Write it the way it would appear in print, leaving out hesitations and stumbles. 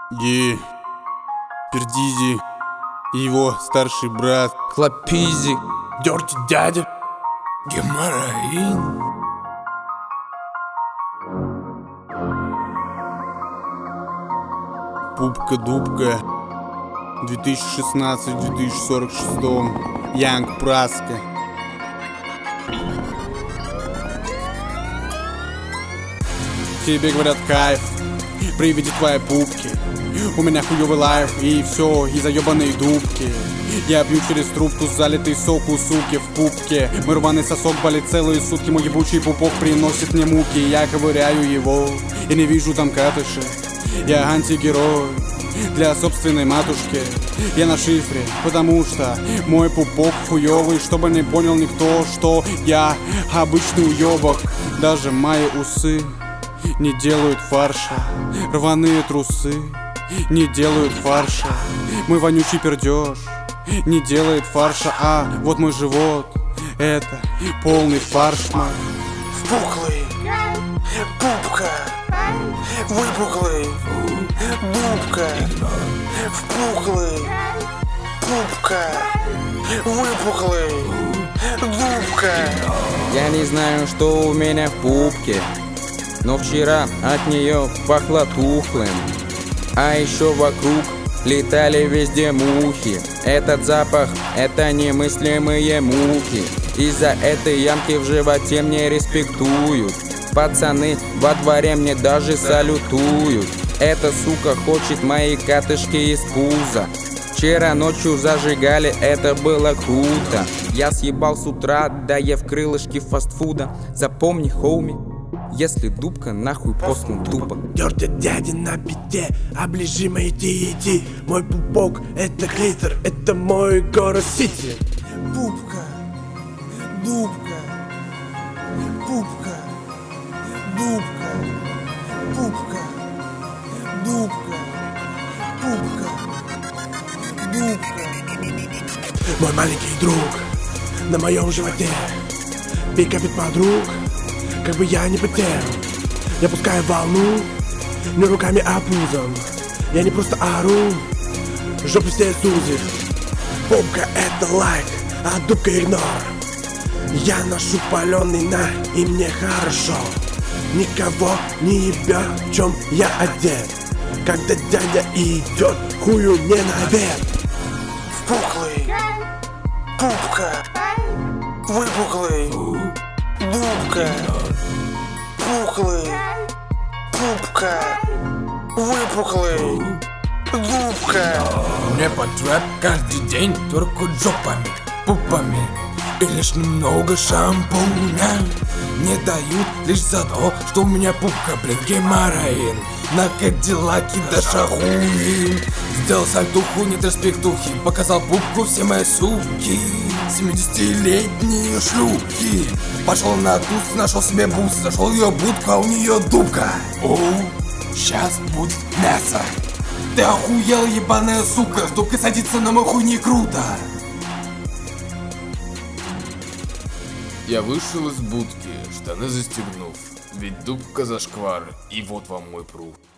Пердизи и его старший брат Клапизи, Дёрти дядя, Геморроин. Пупка-дубка 2016-2046 Янг Праска. Тебе говорят кайф при виде твоей пупки. У меня хуёвый лайф и все из-за ёбаной дубки. Я пью через трубку залитый сок у суки в пупке. Мой рваный сосок болит целые сутки. Мой ебучий пупок приносит мне муки. Я ковыряю его и не вижу там катыши. Я антигерой для собственной матушки. Я на шифре, потому что мой пупок хуёвый. Чтобы не понял никто, что я обычный уёбок. Даже мои усы не делают фарша. Рваные трусы не делают фарша. Мой вонючий пердёж не делает фарша. А вот мой живот — это полный фарш мой. Впуклый, пупка, выпуклый, дубка. Впуклый, пупка, выпуклый, дубка. я не знаю, что у меня в пупке, но вчера от нее пахло тухлым. А еще вокруг летали везде мухи. Этот запах — это немыслимые муки. Из-за этой ямки в животе мне респектуют. Пацаны во дворе мне даже салютуют. Эта сука хочет мои катышки из пуза. Вчера ночью зажигали, это было круто. Я съебал с утра, доев крылышки фастфуда. Запомни, хоуми, если дубка нахуй постнул тупо. Дёрти дядя на бите, оближи мои дети. Мой пупок — это клитор, это мой город-сити. Пупка, дубка, пупка, дубка, пупка, дубка, пупка, дубка. Мой маленький друг на моем животе пикает подруг. Как бы я не потел, я пускаю волну, не руками, а пузом. Я не просто ору, жопу все сузит. Попка — это лайк, а дубка — игнор. Я ношу паленый на, и мне хорошо. Никого не ебет, в чем я одет. Когда дядя идет, хую не навет. Впуклый, пупка, выпуклый, дубка. Пухлый, пупка, выпуклый, дубка. Мне под рэп каждый день только жопами, пупами и лишь немного шампуня. Не дают лишь за то, что у меня пупка, блин, геморроин. На кадиллаке да шахуин. Сделал сальтуху, нет респектухи. Показал пупку все мои суки. 70-летние шлюхи. Пошел на туз, нашел себе бус. Зашел ее будка, а у нее дубка. Оу, сейчас будет мясо. Ты охуел, ебаная сука. С дубкой садиться на мой хуй не круто. Я вышел из будки, штаны застегнув, ведь дубка зашквар, и вот вам мой пруф.